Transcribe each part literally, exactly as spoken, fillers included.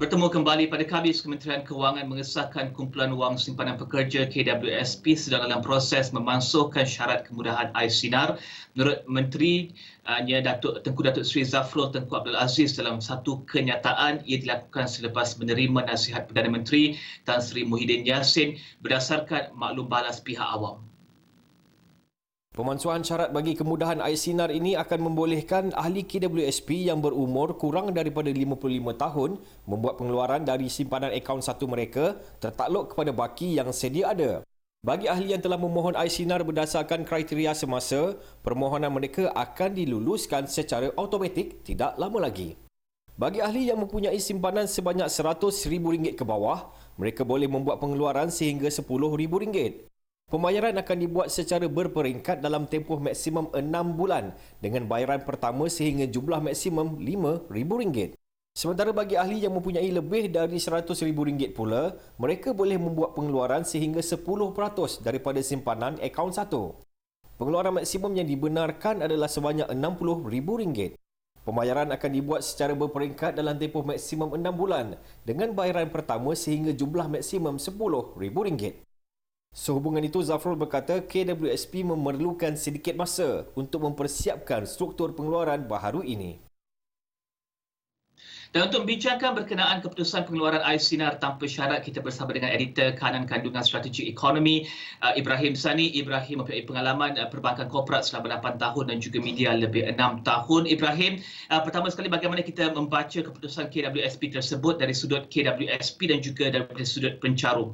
Bertemu kembali pada Khamis, Kementerian Kewangan mengesahkan kumpulan wang simpanan pekerja K W S P sedang dalam proses memansuhkan syarat kemudahan air sinar. Menurut Menteri uh, Datuk Tengku Datuk Seri Zafrul Tengku Abdul Aziz, dalam satu kenyataan ia dilakukan selepas menerima nasihat Perdana Menteri Tan Sri Muhyiddin Yassin berdasarkan maklum balas pihak awam. Pemansuhan syarat bagi kemudahan air sinar ini akan membolehkan ahli K W S P yang berumur kurang daripada lima puluh lima tahun membuat pengeluaran dari simpanan akaun satu mereka tertakluk kepada baki yang sedia ada. Bagi ahli yang telah memohon air sinar berdasarkan kriteria semasa, permohonan mereka akan diluluskan secara automatik tidak lama lagi. Bagi ahli yang mempunyai simpanan sebanyak seratus ribu ringgit ke bawah, mereka boleh membuat pengeluaran sehingga sepuluh ribu ringgit. Pembayaran akan dibuat secara berperingkat dalam tempoh maksimum enam bulan dengan bayaran pertama sehingga jumlah maksimum lima ribu ringgit. Sementara bagi ahli yang mempunyai lebih dari seratus ribu ringgit pula, mereka boleh membuat pengeluaran sehingga sepuluh peratus daripada simpanan akaun satu. Pengeluaran maksimum yang dibenarkan adalah sebanyak enam puluh ribu ringgit. Pembayaran akan dibuat secara berperingkat dalam tempoh maksimum enam bulan dengan bayaran pertama sehingga jumlah maksimum sepuluh ribu ringgit. Sehubungan itu, Zafrul berkata K W S P memerlukan sedikit masa untuk mempersiapkan struktur pengeluaran baharu ini. Dan untuk membincangkan berkenaan keputusan pengeluaran air sinar tanpa syarat, kita bersama dengan editor kanan kandungan strategi ekonomi uh, Ibrahim Sani. Ibrahim mempunyai pengalaman uh, perbankan korporat selama lapan tahun dan juga media lebih enam tahun. Ibrahim, uh, pertama sekali bagaimana kita membaca keputusan K W S P tersebut dari sudut K W S P dan juga dari sudut pencarum?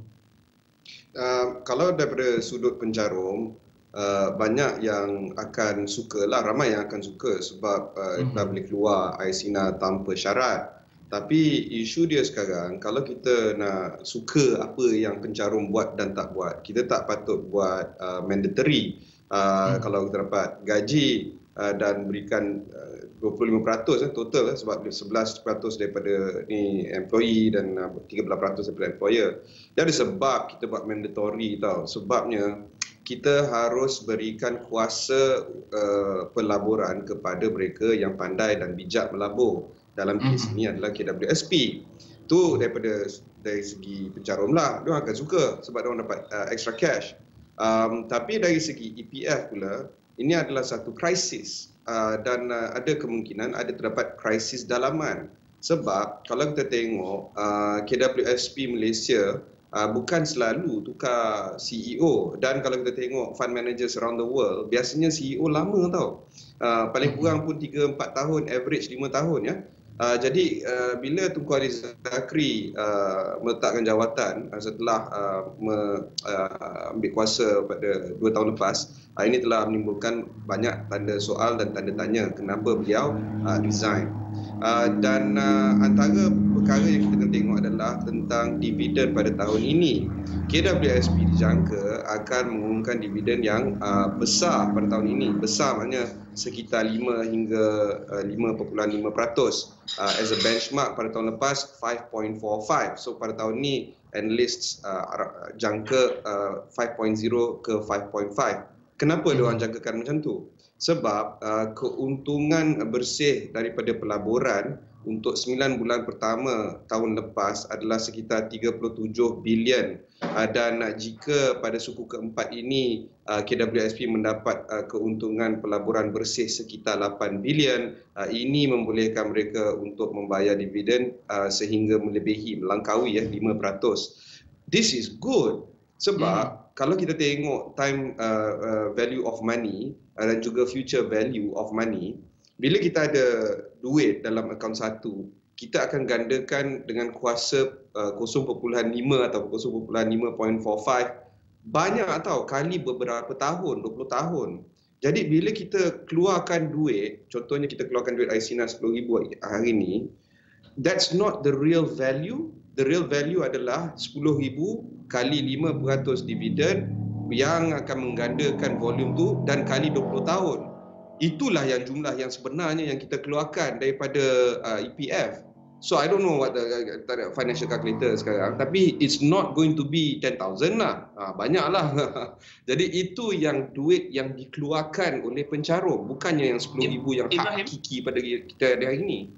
Uh, kalau daripada sudut pencarum, uh, banyak yang akan suka lah, ramai yang akan suka sebab uh, mm-hmm. dah boleh keluar air sinar tanpa syarat. Tapi isu dia sekarang, kalau kita nak suka apa yang pencarum buat dan tak buat, kita tak patut buat uh, mandatory. Uh, mm-hmm. Kalau kita dapat gaji uh, dan berikan uh, dua puluh lima peratus eh, total eh, sebab sebelas peratus daripada ni employee dan uh, tiga belas peratus daripada employer. Dia ada sebab kita buat mandatory tau. Sebabnya kita harus berikan kuasa uh, pelaburan kepada mereka yang pandai dan bijak melabur. Dalam kes ini adalah K W S P. Tu daripada dari segi pencarum lah, dia akan suka sebab dia dapat uh, extra cash. Um, tapi dari segi E P F pula, ini adalah satu krisis. Uh, dan uh, ada kemungkinan ada terdapat krisis dalaman. Sebab kalau kita tengok uh, K W S P Malaysia uh, bukan selalu tukar C E O, dan kalau kita tengok fund managers around the world, biasanya C E O lama tau. Uh, paling kurang pun tiga empat tahun, average lima tahun ya. Uh, jadi uh, bila Tunku Ali Zakri uh, meletakkan jawatan uh, setelah uh, me, uh, ambil kuasa pada dua tahun lepas, uh, ini telah menimbulkan banyak tanda soal dan tanda tanya kenapa beliau uh, resign. Uh, dan uh, antara perkara yang kita kena tengok adalah tentang dividen pada tahun ini. K W S P dijangka akan mengumumkan dividen yang uh, besar pada tahun ini. Besar maknanya sekitar lima hingga lima perpuluhan lima peratus. Uh, as a benchmark pada tahun lepas lima perpuluhan empat lima. So pada tahun ini analysts uh, jangka uh, lima perpuluhan kosong ke lima perpuluhan lima. Kenapa hmm. diorang jangkakan macam tu? Sebab uh, keuntungan bersih daripada pelaburan untuk sembilan bulan pertama tahun lepas adalah sekitar tiga puluh tujuh bilion. Uh, dan uh, jika pada suku keempat ini uh, K W S P mendapat uh, keuntungan pelaburan bersih sekitar lapan bilion, uh, ini membolehkan mereka untuk membayar dividen uh, sehingga melebihi, melangkaui ya, lima peratus. This is good. Sebab hmm. kalau kita tengok time uh, uh, value of money uh, dan juga future value of money, bila kita ada duit dalam akaun satu, kita akan gandakan dengan kuasa uh, kosong perpuluhan lima atau kosong perpuluhan lima perpuluhan empat lima. Banyak tau, kali beberapa tahun, dua puluh tahun. Jadi bila kita keluarkan duit, contohnya kita keluarkan duit air sinar sepuluh ribu hari ini, that's not the real value. The real value adalah sepuluh ribu kali lima peratus dividen yang akan menggandakan volume tu dan kali dua puluh tahun. Itulah yang jumlah yang sebenarnya yang kita keluarkan daripada uh, E P F. So I don't know what the uh, financial calculator sekarang, tapi it's not going to be ten thousand lah. Uh, banyaklah. Jadi itu yang duit yang dikeluarkan oleh pencarum, bukannya yang sepuluh ribu yang hakiki pada kita hari ini.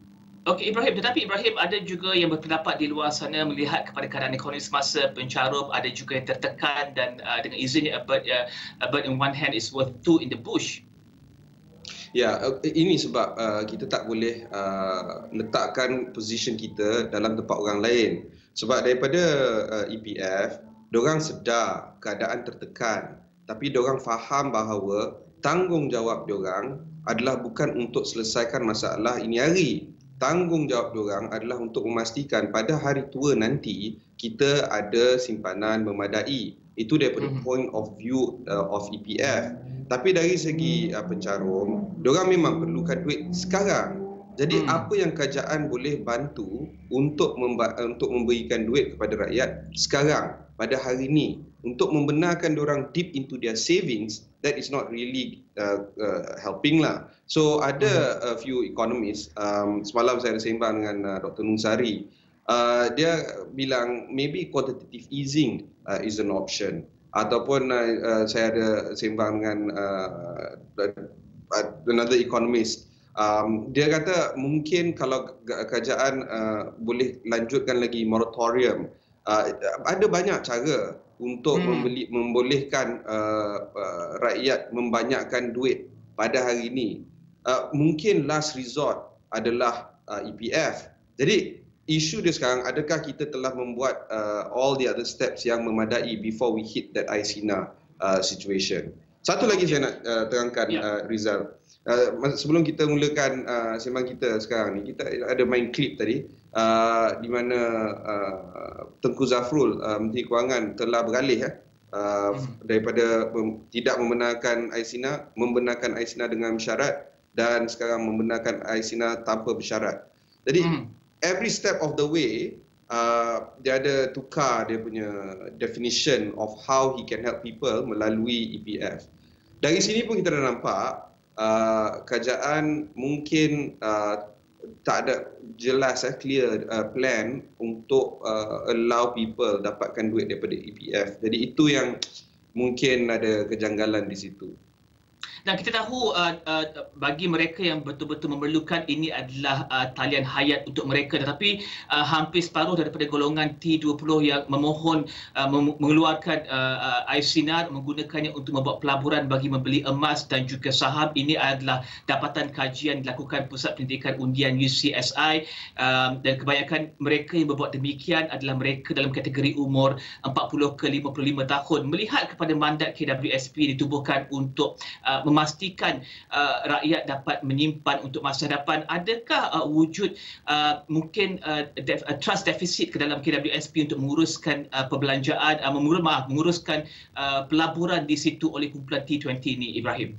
Okey Ibrahim, tetapi Ibrahim ada juga yang berpendapat di luar sana melihat kepada keadaan ekonomi semasa pencarum, ada juga yang tertekan dan uh, dengan izinnya a bird, uh, a bird in one hand is worth two in the bush. Ya, ini sebab uh, kita tak boleh uh, letakkan position kita dalam tempat orang lain. Sebab daripada uh, E P F, diorang sedar keadaan tertekan, tapi diorang faham bahawa tanggungjawab diorang adalah bukan untuk selesaikan masalah ini hari. Tanggungjawab diorang adalah untuk memastikan pada hari tua nanti kita ada simpanan memadai. Itu daripada mm-hmm. point of view uh, of E P F. Tapi dari segi uh, pencarum, diorang memang perlukan duit sekarang. Jadi hmm. apa yang kerajaan boleh bantu untuk memba- untuk memberikan duit kepada rakyat sekarang pada hari ini untuk membenarkan diorang deep into their savings, that is not really uh, uh, helping lah. So ada a few economists, um, semalam saya ada sembang dengan uh, Doktor Nungsari, uh, dia bilang maybe quantitative easing uh, is an option. Ataupun uh, uh, saya ada sembang dengan uh, another economist, um, dia kata mungkin kalau kerajaan uh, boleh lanjutkan lagi moratorium, uh, ada banyak cara untuk hmm. membeli, membolehkan uh, uh, rakyat membanyakkan duit pada hari ini. Uh, mungkin last resort adalah uh, E P F. Jadi isu dia sekarang, adakah kita telah membuat uh, all the other steps yang memadai before we hit that I S I N A uh, situation. Satu lagi saya nak uh, terangkan yeah. uh, Rizal. Uh, sebelum kita mulakan uh, sembang kita sekarang ni, kita ada main klip tadi uh, di mana uh, Tengku Zafrul, uh, Menteri Kewangan, telah beralih eh, uh, hmm. daripada mem- tidak membenarkan I S I N A, membenarkan I S I N A dengan syarat, dan sekarang membenarkan I S I N A tanpa bersyarat. Jadi hmm. every step of the way, uh, dia ada tukar dia punya definition of how he can help people melalui E P F. Dari sini pun kita dah nampak uh, kerajaan mungkin uh, tak ada jelas, eh, clear uh, plan untuk uh, allow people dapatkan duit daripada E P F. Jadi itu yang mungkin ada kejanggalan di situ. Dan kita tahu uh, uh, bagi mereka yang betul-betul memerlukan, ini adalah uh, talian hayat untuk mereka, tetapi uh, hampir separuh daripada golongan T dua puluh yang memohon uh, mengeluarkan uh, I S I N A menggunakannya untuk membuat pelaburan bagi membeli emas dan juga saham. Ini adalah dapatan kajian dilakukan Pusat Pendidikan Undian U C S I, um, dan kebanyakan mereka yang berbuat demikian adalah mereka dalam kategori umur empat puluh ke lima puluh lima tahun. Melihat kepada mandat K W S P ditubuhkan untuk uh, memastikan uh, rakyat dapat menyimpan untuk masa depan, adakah uh, wujud uh, mungkin uh, def, uh, trust deficit ke dalam K W S P untuk menguruskan uh, perbelanjaan, uh, mengurus, maaf, menguruskan uh, pelaburan di situ oleh kumpulan T dua puluh ini, Ibrahim?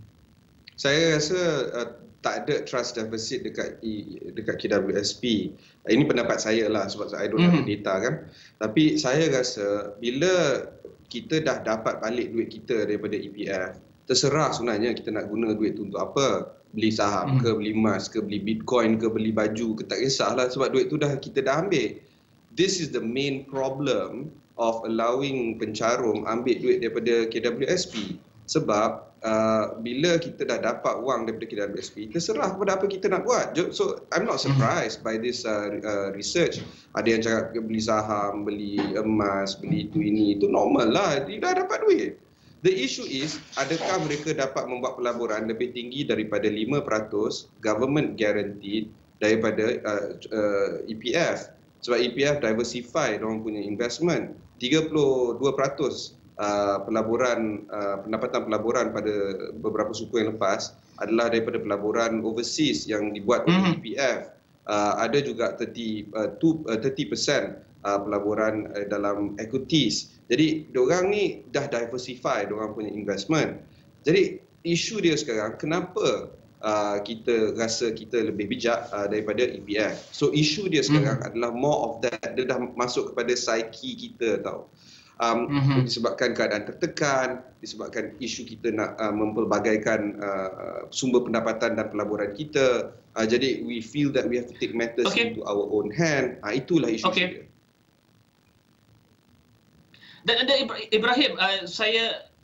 Saya rasa uh, tak ada trust deficit dekat dekat K W S P. Ini pendapat saya lah, sebab saya don't mm-hmm. have data kan. Tapi saya rasa bila kita dah dapat balik duit kita daripada E P F, terserah sebenarnya kita nak guna duit tu untuk apa. Beli saham hmm. ke, beli emas ke, beli bitcoin ke, beli baju ke, tak kisahlah, sebab duit tu dah kita dah ambil. This is the main problem of allowing pencarum ambil duit daripada K W S P. Sebab uh, bila kita dah dapat wang daripada K W S P, terserah kepada apa kita nak buat. So I'm not surprised by this uh, uh, research. Ada yang cakap beli saham, beli emas, beli itu ini, itu normal lah, dia dah dapat duit. The issue is, adakah mereka dapat membuat pelaburan lebih tinggi daripada lima peratus government guaranteed daripada uh, uh, E P F? Sebab E P F diversify diorang punya investment. tiga puluh dua peratus uh, pelaburan, uh, pendapatan pelaburan pada beberapa suku yang lepas adalah daripada pelaburan overseas yang dibuat oleh mm-hmm. E P F. Uh, ada juga tiga puluh peratus uh, pelaburan uh, dalam equities. Jadi diorang ni dah diversify diorang punya investment. Jadi isu dia sekarang, kenapa uh, kita rasa kita lebih bijak uh, daripada E P F? So isu dia sekarang mm-hmm. adalah more of that. Dia dah masuk kepada psyche kita tau. Um, mm-hmm. Disebabkan keadaan tertekan, disebabkan isu kita nak uh, mempelbagaikan uh, sumber pendapatan dan pelaburan kita. Uh, jadi we feel that we have to take matters okay. into our own hand. Uh, itulah isu okay. dia. Dan, dan Ibrahim, uh, saya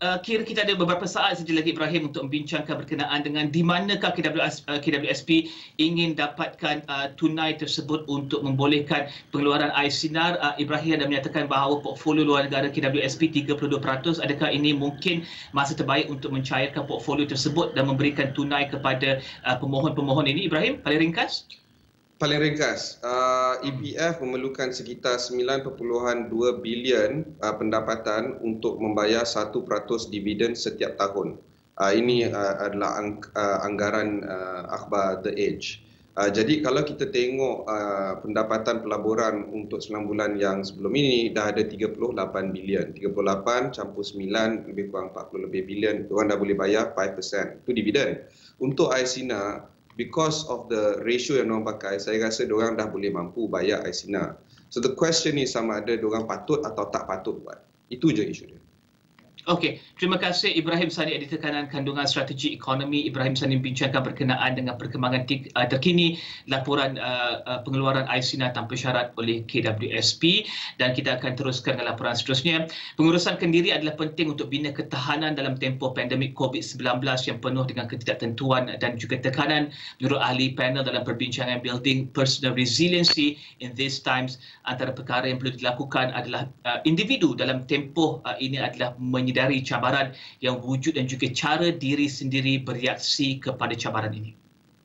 uh, kira kita ada beberapa saat saja lagi, Ibrahim, untuk membincangkan berkenaan dengan di manakah K W S, uh, K W S P ingin dapatkan uh, tunai tersebut untuk membolehkan pengeluaran air sinar. Uh, Ibrahim dah menyatakan bahawa portfolio luar negara K W S P tiga puluh dua peratus. Adakah ini mungkin masa terbaik untuk mencairkan portfolio tersebut dan memberikan tunai kepada uh, pemohon-pemohon ini, Ibrahim? Paling ringkas? Paling ringkas, uh, E P F memerlukan sekitar sembilan perpuluhan dua bilion uh, pendapatan untuk membayar satu peratus dividen setiap tahun. Uh, ini uh, adalah ang, uh, anggaran uh, akhbar The Age. Uh, jadi kalau kita tengok uh, pendapatan pelaburan untuk sembilan bulan yang sebelum ini, dah ada tiga puluh lapan bilion. tiga puluh lapan campur sembilan, lebih kurang empat puluh lebih bilion. Diorang dah boleh bayar lima peratus. Itu dividen. Untuk air sinar, because of the ratio yang diorang pakai, saya rasa diorang dah boleh mampu bayar air sinar. So the question is sama ada diorang patut atau tak patut buat. Itu je isu dia. Okey, terima kasih Ibrahim Sani, Editor Kanan Kandungan Strategi Ekonomi. Ibrahim Sani membincangkan berkenaan dengan perkembangan terkini laporan uh, uh, pengeluaran air sinar tanpa syarat oleh K W S P, dan kita akan teruskan dengan laporan seterusnya. Pengurusan kendiri adalah penting untuk bina ketahanan dalam tempoh pandemik COVID sembilan belas yang penuh dengan ketidaktentuan dan juga tekanan. Menurut ahli panel dalam perbincangan Building Personal Resiliency in These Times, antara perkara yang perlu dilakukan adalah uh, individu dalam tempoh uh, ini adalah menyedari dari cabaran yang wujud dan juga cara diri sendiri bereaksi kepada cabaran ini.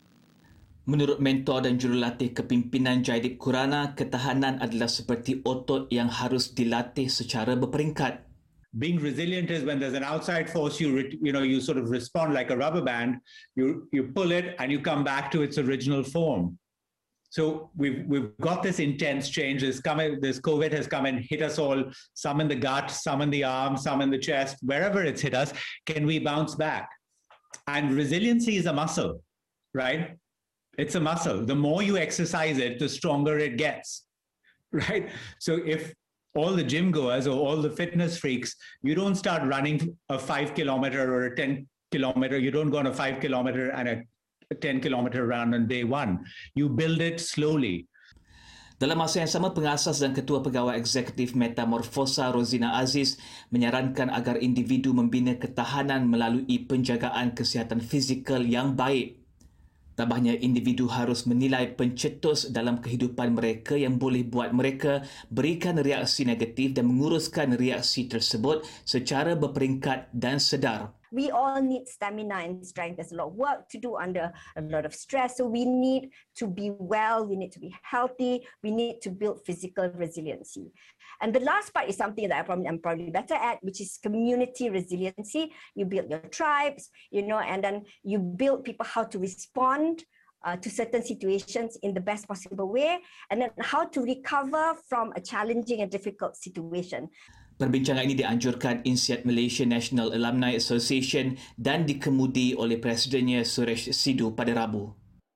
Menurut mentor dan jurulatih kepimpinan Jaideep Khurana, ketahanan adalah seperti otot yang harus dilatih secara berperingkat. Being resilient is when there's an outside force, you you know you sort of respond like a rubber band. You you pull it and you come back to its original form. So we've we've got this intense change. This coming, this COVID has come and hit us all. Some in the gut, some in the arm, some in the chest. Wherever it's hit us, can we bounce back? And resiliency is a muscle, right? It's a muscle. The more you exercise it, the stronger it gets, right? So if all the gym goers or all the fitness freaks, you don't start running a five kilometer or a ten kilometer. You don't go on a five kilometer and a ten kilometer run on day one. You build it slowly. Dalam masa yang sama, pengasas dan ketua pegawai eksekutif Metamorfosa, Rosina Aziz, menyarankan agar individu membina ketahanan melalui penjagaan kesihatan fizikal yang baik. Tambahnya, individu harus menilai pencetus dalam kehidupan mereka yang boleh buat mereka berikan reaksi negatif dan menguruskan reaksi tersebut secara berperingkat dan sedar. We all need stamina and strength. There's a lot of work to do under a lot of stress. So we need to be well, we need to be healthy, we need to build physical resiliency. And the last part is something that I probably, I'm probably better at, which is community resiliency. You build your tribes, you know, and then you build people how to respond uh, to certain situations in the best possible way, and then how to recover from a challenging and difficult situation. Perbincangan ini dianjurkan INSEAD Malaysia National Alumni Association dan dikemudi oleh Presidennya Suresh Sidhu pada Rabu.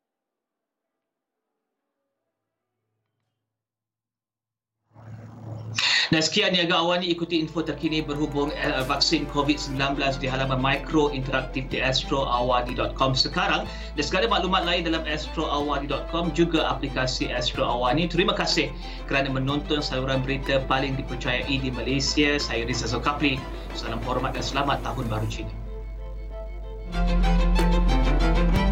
Dan sekian Niaga Awani, ikuti info terkini berhubung uh, vaksin COVID sembilan belas di halaman mikro interaktif di astro awani dot com sekarang, dan segala maklumat lain dalam astro awani dot com, juga aplikasi Astro Awani. Terima kasih kerana menonton saluran berita paling dipercayai di Malaysia. Saya Rizal Zulkafli. Salam hormat dan selamat Tahun Baru Cina.